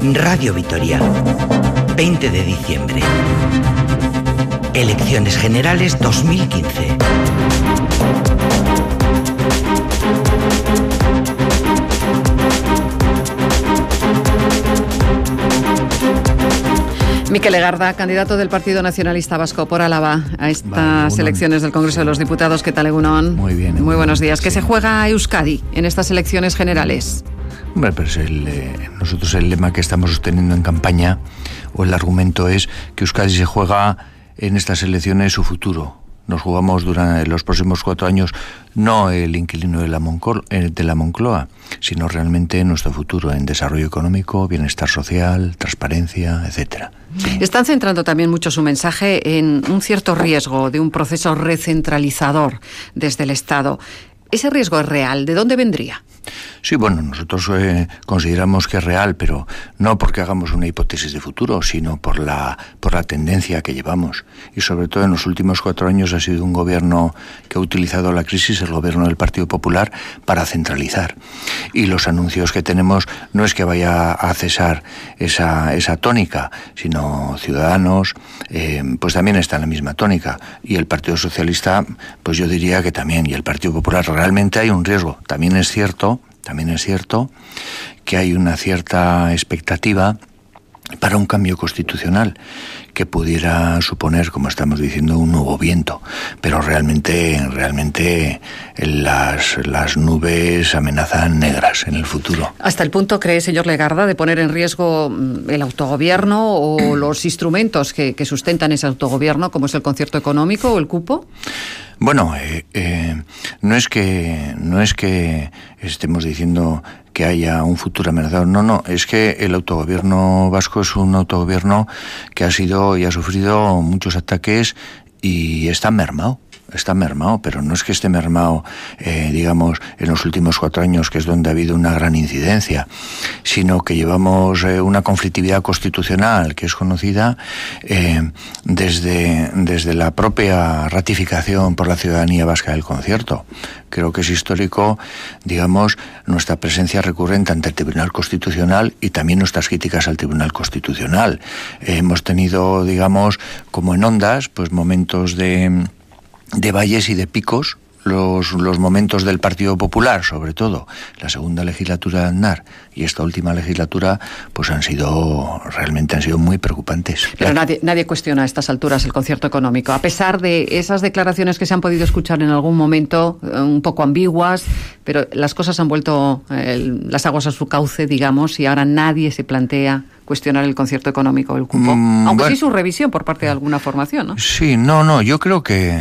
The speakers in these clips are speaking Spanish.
Radio Vitoria, 20 de diciembre. Elecciones Generales 2015. Mikel Legarda, candidato del Partido Nacionalista Vasco por Álava a estas elecciones del Congreso de los Diputados. ¿Qué tal, Egunon? Muy bien. Muy buenos días. ¿Qué se juega a Euskadi en estas elecciones generales? Hombre, pues nosotros el lema que estamos sosteniendo en campaña, o el argumento es que Euskadi se juega en estas elecciones su futuro. Nos jugamos durante los próximos 4 años no el inquilino de la Moncloa, sino realmente nuestro futuro en desarrollo económico, bienestar social, transparencia, etcétera. Están centrando también mucho su mensaje en un cierto riesgo de un proceso recentralizador desde el Estado. ¿Ese riesgo es real? ¿De dónde vendría? Sí, bueno, nosotros consideramos que es real, pero no porque hagamos una hipótesis de futuro, sino por la tendencia que llevamos. Y sobre todo en los últimos 4 años ha sido un gobierno que ha utilizado la crisis, el gobierno del Partido Popular, para centralizar. Y los anuncios que tenemos no es que vaya a cesar esa tónica, sino Ciudadanos pues también está en la misma tónica. Y el Partido Socialista, pues yo diría que también, y el Partido Popular. Realmente hay un riesgo. También es cierto que hay una cierta expectativa para un cambio constitucional que pudiera suponer, como estamos diciendo, un nuevo viento, pero realmente las nubes amenazan negras en el futuro. ¿Hasta el punto cree, señor Legarda, de poner en riesgo el autogobierno o los instrumentos que sustentan ese autogobierno, como es el concierto económico o el cupo? Bueno, no es que estemos diciendo que haya un futuro amenazado. No, es que el autogobierno vasco es un autogobierno que ha sido y ha sufrido muchos ataques y está mermado, pero no es que esté mermado, digamos, en los últimos 4 años, que es donde ha habido una gran incidencia, sino que llevamos una conflictividad constitucional que es conocida desde la propia ratificación por la ciudadanía vasca del concierto. Creo que es histórico, digamos, nuestra presencia recurrente ante el Tribunal Constitucional y también nuestras críticas al Tribunal Constitucional. Hemos tenido, digamos, como en ondas, pues momentos de valles y de picos, los momentos del Partido Popular, sobre todo la segunda legislatura de Aznar y esta última legislatura, pues han sido muy preocupantes. Pero nadie cuestiona a estas alturas el concierto económico, a pesar de esas declaraciones que se han podido escuchar en algún momento, un poco ambiguas, pero las cosas han vuelto las aguas a su cauce, digamos, y ahora nadie se plantea cuestionar el concierto económico o el cupo, aunque bueno, sí su revisión por parte de alguna formación, ¿no? Sí, no, yo creo que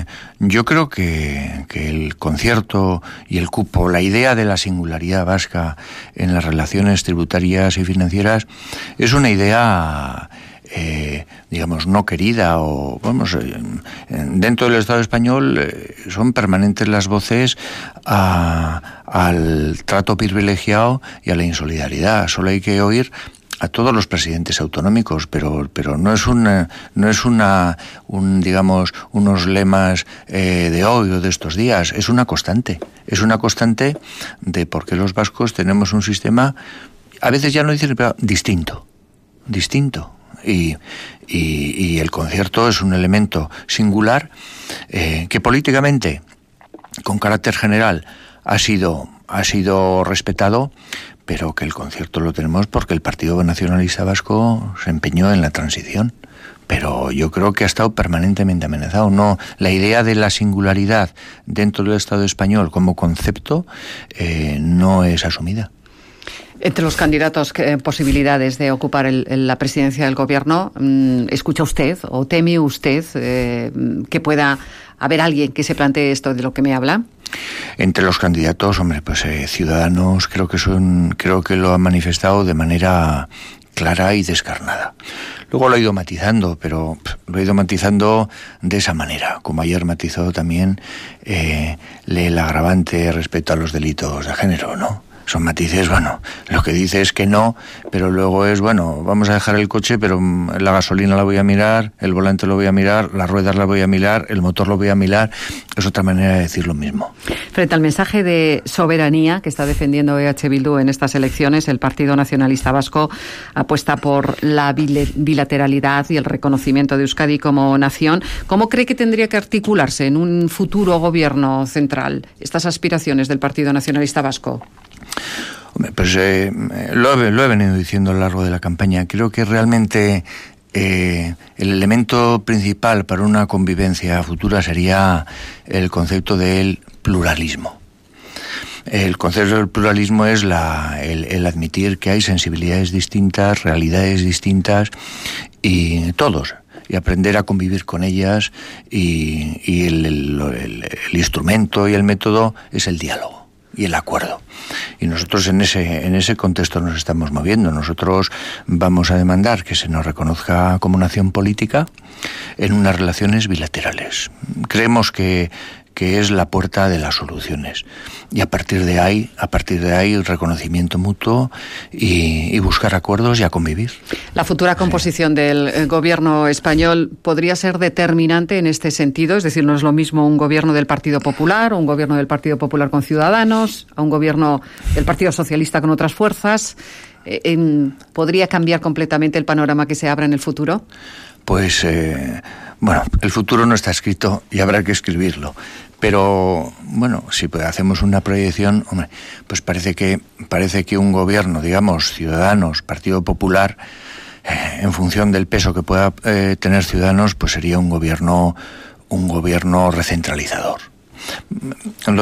el concierto y el cupo, la idea de la singularidad vasca en las relaciones tributarias y financieras, es una idea digamos, no querida, o vamos, dentro del Estado español son permanentes las voces al trato privilegiado y a la insolidaridad. Solo hay que oír a todos los presidentes autonómicos, pero no es digamos, unos lemas de hoy o de estos días, es una constante de por qué los vascos tenemos un sistema, a veces ya no dicen, pero distinto, y el concierto es un elemento singular que políticamente, con carácter general, ha sido respetado, pero que el concierto lo tenemos porque el Partido Nacionalista Vasco se empeñó en la transición. Pero yo creo que ha estado permanentemente amenazado. No, la idea de la singularidad dentro del Estado español como concepto no es asumida. Entre los candidatos, posibilidades de ocupar la presidencia del gobierno, ¿escucha usted o teme usted que pueda haber alguien que se plantee esto de lo que me habla? Entre los candidatos, hombre, pues Ciudadanos creo que lo han manifestado de manera clara y descarnada. Luego lo ha ido matizando, pero lo ha ido matizando de esa manera, como ayer matizó también el agravante respecto a los delitos de género, ¿no? son matices, bueno, lo que dice es que no, pero luego es, bueno, vamos a dejar el coche, pero la gasolina la voy a mirar, el volante lo voy a mirar, las ruedas las voy a mirar, el motor lo voy a mirar. Es otra manera de decir lo mismo. Frente al mensaje de soberanía que está defendiendo EH Bildu en estas elecciones, el Partido Nacionalista Vasco apuesta por la bilateralidad y el reconocimiento de Euskadi como nación. ¿Cómo cree que tendría que articularse en un futuro gobierno central estas aspiraciones del Partido Nacionalista Vasco? Pues lo he venido diciendo a lo largo de la campaña. Creo que realmente el elemento principal para una convivencia futura sería el concepto del pluralismo. El concepto del pluralismo es el admitir que hay sensibilidades distintas, realidades distintas y aprender a convivir con ellas y el instrumento y el método es el diálogo y el acuerdo. Y nosotros en ese contexto nos estamos moviendo. Nosotros vamos a demandar que se nos reconozca como nación política en unas relaciones bilaterales. Creemos que es la puerta de las soluciones. Y a partir de ahí el reconocimiento mutuo y buscar acuerdos y a convivir. La futura composición del gobierno español podría ser determinante en este sentido, es decir, no es lo mismo un gobierno del Partido Popular, o un gobierno del Partido Popular con Ciudadanos, a un gobierno del Partido Socialista con otras fuerzas. ¿Podría cambiar completamente el panorama que se abra en el futuro? Pues, bueno, el futuro no está escrito y habrá que escribirlo. Pero, bueno, si hacemos una proyección, hombre, pues parece que un gobierno, digamos, Ciudadanos, Partido Popular, en función del peso que pueda tener Ciudadanos, pues sería un gobierno recentralizador. Lo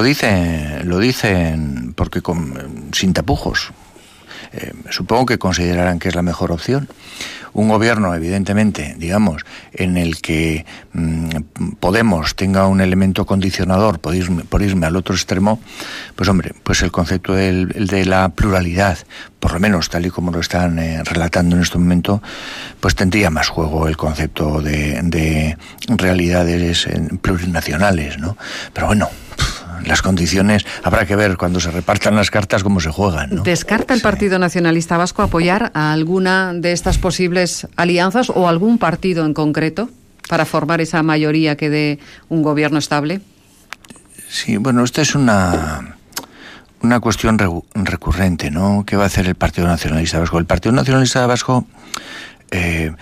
dicen porque sin tapujos. Supongo que considerarán que es la mejor opción. Un gobierno, evidentemente, digamos, en el que Podemos tenga un elemento condicionador por irme al otro extremo, pues hombre, pues el concepto de la pluralidad, por lo menos tal y como lo están relatando en este momento, pues tendría más juego el concepto de realidades plurinacionales, ¿no? Pero bueno, las condiciones habrá que ver cuando se repartan las cartas cómo se juegan, ¿no? ¿Descarta el Partido Nacionalista Vasco apoyar a alguna de estas posibles alianzas o algún partido en concreto para formar esa mayoría que dé un gobierno estable? Sí, bueno, esta es una cuestión recurrente, ¿no? ¿Qué va a hacer el Partido Nacionalista Vasco? El Partido Nacionalista Vasco se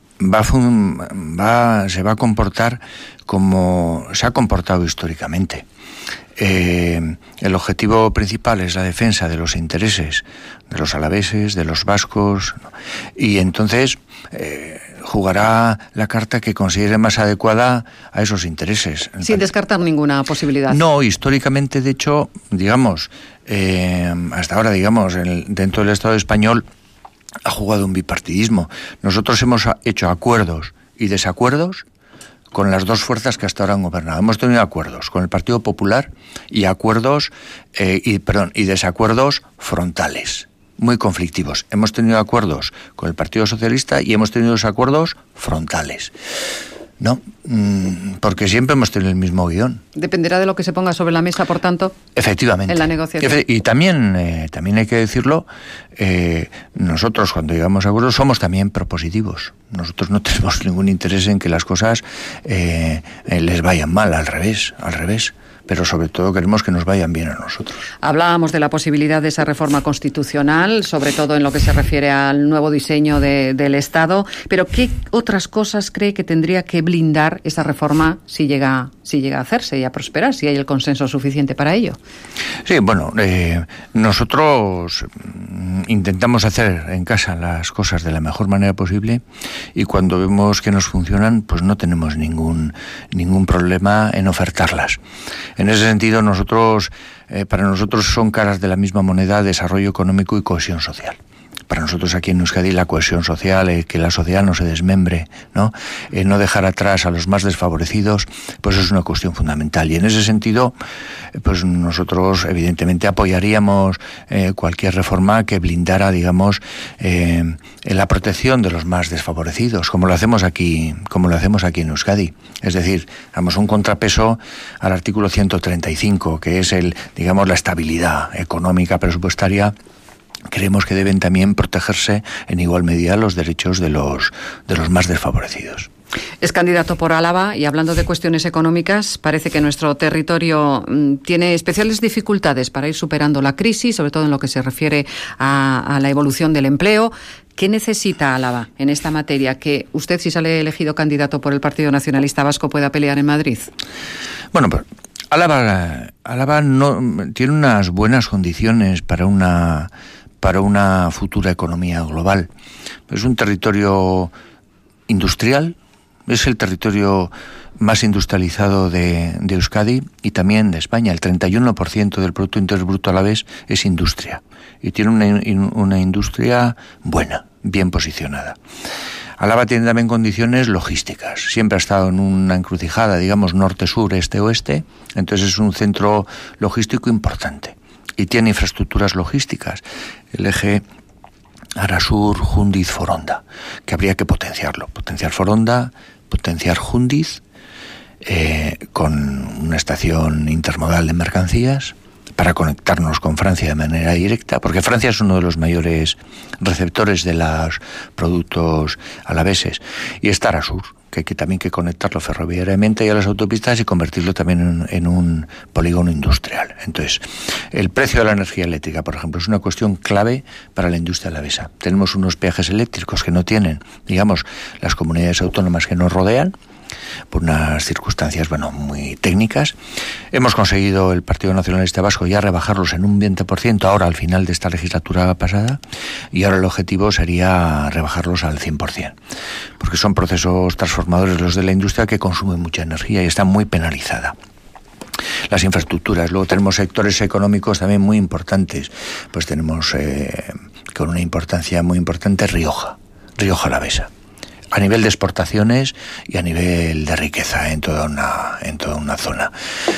va a comportar como se ha comportado históricamente. El objetivo principal es la defensa de los intereses de los alaveses, de los vascos, ¿no? Y entonces jugará la carta que considere más adecuada a esos intereses. Sin descartar ninguna posibilidad. No, históricamente, de hecho, digamos, hasta ahora, digamos, dentro del Estado español ha jugado un bipartidismo. Nosotros hemos hecho acuerdos y desacuerdos con las dos fuerzas que hasta ahora han gobernado. Hemos tenido acuerdos con el Partido Popular y y desacuerdos frontales, muy conflictivos. Hemos tenido acuerdos con el Partido Socialista y hemos tenido desacuerdos frontales. No, porque siempre hemos tenido el mismo guión. Dependerá de lo que se ponga sobre la mesa, por tanto. Efectivamente. En la negociación. Y también hay que decirlo, nosotros cuando llegamos a acuerdos somos también propositivos. Nosotros no tenemos ningún interés en que las cosas les vayan mal, al revés. Pero sobre todo queremos que nos vayan bien a nosotros. Hablábamos de la posibilidad de esa reforma constitucional, sobre todo en lo que se refiere al nuevo diseño del Estado, pero ¿qué otras cosas cree que tendría que blindar esa reforma si llega a hacerse y a prosperar, si hay el consenso suficiente para ello? Sí, bueno, nosotros intentamos hacer en casa las cosas de la mejor manera posible y cuando vemos que nos funcionan, pues no tenemos ningún problema en ofertarlas. En ese sentido, para nosotros son caras de la misma moneda desarrollo económico y cohesión social. para nosotros aquí en Euskadi la cohesión social, que la sociedad no se desmembre, ¿no? No dejar atrás a los más desfavorecidos, pues es una cuestión fundamental. Y en ese sentido, pues nosotros evidentemente apoyaríamos cualquier reforma que blindara, digamos, la protección de los más desfavorecidos, como lo hacemos aquí en Euskadi. Es decir, damos un contrapeso al artículo 135, que es digamos, la estabilidad económica presupuestaria. Creemos que deben también protegerse en igual medida los derechos de los más desfavorecidos. Es candidato por Álava y hablando de cuestiones económicas, parece que nuestro territorio tiene especiales dificultades para ir superando la crisis, sobre todo en lo que se refiere a la evolución del empleo. ¿Qué necesita Álava en esta materia que usted, si sale elegido candidato por el Partido Nacionalista Vasco, pueda pelear en Madrid? Bueno, pues Álava no tiene unas buenas condiciones para una futura economía global. Es un territorio industrial, es el territorio más industrializado de Euskadi y también de España. El 31% del Producto Interior Bruto alavés es industria y tiene una industria buena, bien posicionada. Álava tiene también condiciones logísticas. Siempre ha estado en una encrucijada, digamos, norte-sur, este-oeste, entonces es un centro logístico importante. Y tiene infraestructuras logísticas, el eje Arasur, Jundiz, Foronda, que habría que potenciarlo. Potenciar Foronda, potenciar Jundiz, con una estación intermodal de mercancías, para conectarnos con Francia de manera directa, porque Francia es uno de los mayores receptores de los productos alaveses, y está Arasur, que hay que también que conectarlo ferroviariamente y a las autopistas y convertirlo también en un polígono industrial. Entonces, el precio de la energía eléctrica, por ejemplo, es una cuestión clave para la industria alavesa. Tenemos unos peajes eléctricos que no tienen, digamos, las comunidades autónomas que nos rodean, por unas circunstancias, muy técnicas. Hemos conseguido, el Partido Nacionalista Vasco, ya rebajarlos en un 20% ahora al final de esta legislatura pasada, y ahora el objetivo sería rebajarlos al 100%, porque son procesos transformadores los de la industria que consumen mucha energía y está muy penalizada. Las infraestructuras, luego tenemos sectores económicos también muy importantes, pues tenemos con una importancia muy importante Rioja Alavesa, a nivel de exportaciones y a nivel de riqueza en toda una zona.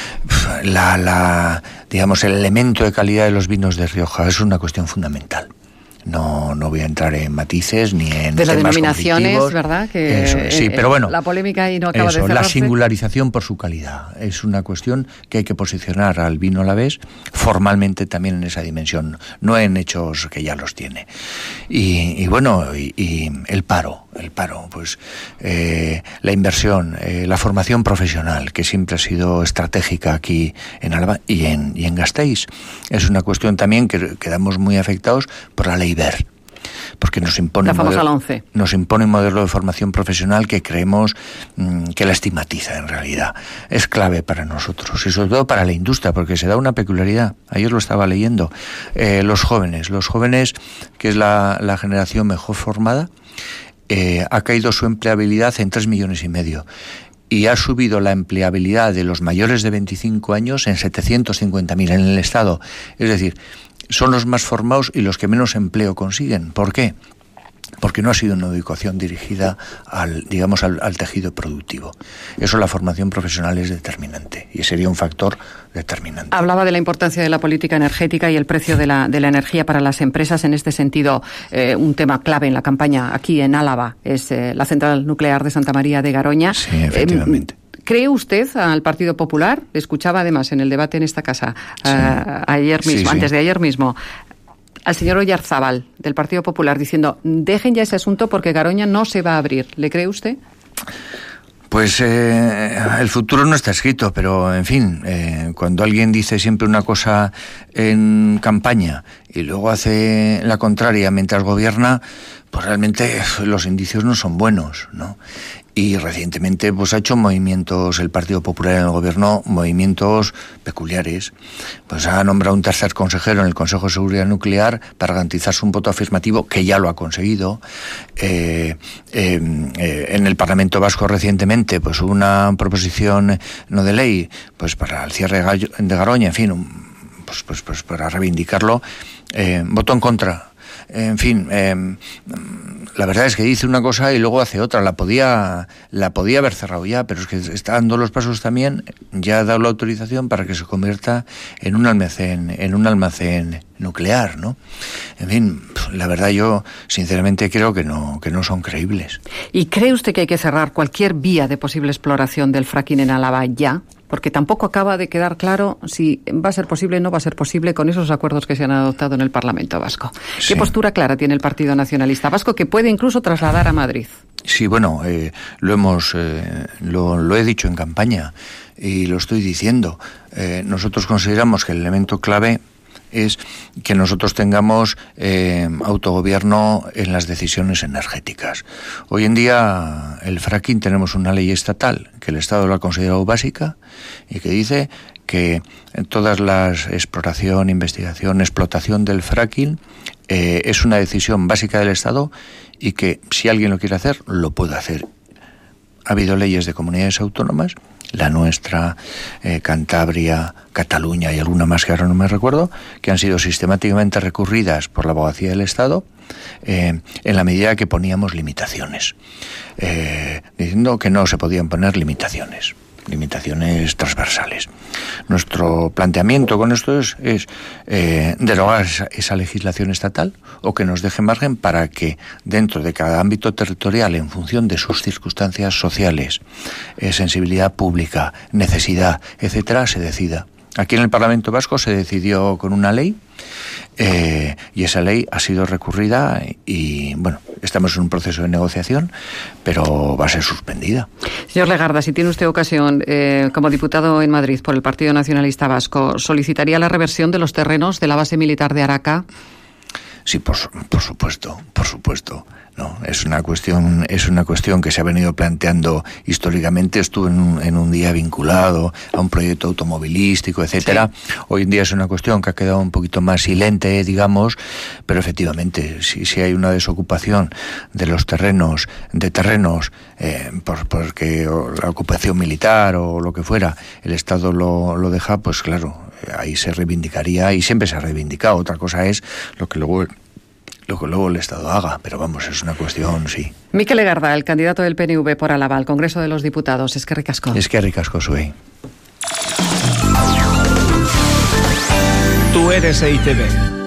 Digamos, el elemento de calidad de los vinos de Rioja es una cuestión fundamental. No voy a entrar en matices ni en de las temas denominaciones, conflictivos. ¿verdad? Que eso, sí, pero bueno, la polémica ahí no acaba de cerrarse. La singularización por su calidad es una cuestión que hay que posicionar al vino alavés formalmente también en esa dimensión, no en hechos que ya los tiene. Y el paro, pues la inversión, la formación profesional, que siempre ha sido estratégica aquí en Álava y en Gasteiz, es una cuestión también que quedamos muy afectados por la ley BER, porque nos impone un modelo de formación profesional que creemos que la estigmatiza en realidad. Es clave para nosotros y sobre todo para la industria, porque se da una peculiaridad. Ayer lo estaba leyendo. Los jóvenes, que es la generación mejor formada, ha caído su empleabilidad en 3,5 millones y ha subido la empleabilidad de los mayores de 25 años en 750.000 en el Estado. Es decir, son los más formados y los que menos empleo consiguen. ¿Por qué? Porque no ha sido una educación dirigida al tejido productivo. Eso, la formación profesional es determinante y sería un factor determinante. Hablaba de la importancia de la política energética y el precio de la energía para las empresas. En este sentido, un tema clave en la campaña aquí en Álava es la central nuclear de Santa María de Garoña. Sí, efectivamente. ¿Cree usted al Partido Popular? Le escuchaba además en el debate en esta casa antes de ayer mismo, al señor Oyarzábal del Partido Popular diciendo: dejen ya ese asunto porque Garoña no se va a abrir. ¿Le cree usted? Pues el futuro no está escrito, pero en fin, cuando alguien dice siempre una cosa en campaña y luego hace la contraria mientras gobierna, pues realmente los indicios no son buenos, ¿no? Y recientemente pues ha hecho movimientos el Partido Popular en el gobierno, movimientos peculiares. Pues ha nombrado un tercer consejero en el Consejo de Seguridad Nuclear para garantizarse un voto afirmativo, que ya lo ha conseguido. En el Parlamento Vasco recientemente pues hubo una proposición no de ley pues para el cierre de Garoña, en fin, pues para reivindicarlo. Votó en contra en fin, la verdad es que dice una cosa y luego hace otra. La podía haber cerrado ya, pero es que está dando los pasos también. Ya ha dado la autorización para que se convierta en un almacén nuclear, ¿no? En fin, la verdad yo sinceramente creo que no son creíbles. ¿Y cree usted que hay que cerrar cualquier vía de posible exploración del fracking en Álava ya? Porque tampoco acaba de quedar claro si va a ser posible o no va a ser posible con esos acuerdos que se han adoptado en el Parlamento vasco. Sí. ¿Qué postura clara tiene el Partido Nacionalista Vasco que puede incluso trasladar a Madrid? Sí, bueno, lo he dicho en campaña y lo estoy diciendo. Nosotros consideramos que el elemento clave es que nosotros tengamos autogobierno en las decisiones energéticas. Hoy en día el fracking tenemos una ley estatal que el Estado lo ha considerado básica y que dice que todas las exploración, investigación, explotación del fracking es una decisión básica del Estado y que si alguien lo quiere hacer, lo puede hacer. Ha habido leyes de comunidades autónomas, la nuestra, Cantabria, Cataluña y alguna más que ahora no me recuerdo, que han sido sistemáticamente recurridas por la abogacía del Estado en la medida que poníamos limitaciones, diciendo que no se podían poner limitaciones transversales. Nuestro planteamiento con esto es derogar esa legislación estatal o que nos deje margen para que dentro de cada ámbito territorial, en función de sus circunstancias sociales, sensibilidad pública, necesidad, etcétera, se decida. Aquí en el Parlamento Vasco se decidió con una ley y esa ley ha sido recurrida y, bueno, estamos en un proceso de negociación, pero va a ser suspendida. Señor Legarda, si tiene usted ocasión, como diputado en Madrid por el Partido Nacionalista Vasco, ¿solicitaría la reversión de los terrenos de la base militar de Araca? Sí, por supuesto. No, es una cuestión que se ha venido planteando históricamente. Estuve en un día vinculado a un proyecto automovilístico, etcétera. Sí. Hoy en día es una cuestión que ha quedado un poquito más silente, digamos, pero efectivamente, si hay una desocupación de los terrenos, porque la ocupación militar o lo que fuera, el Estado lo deja, pues claro, ahí se reivindicaría y siempre se ha reivindicado. Otra cosa es lo que luego el Estado haga, pero vamos, es una cuestión, sí. Mikel Legarda, el candidato del PNV por Álava al Congreso de los Diputados. Eskerrik asko. Eskerrik asko zuei. Tú eres EITB.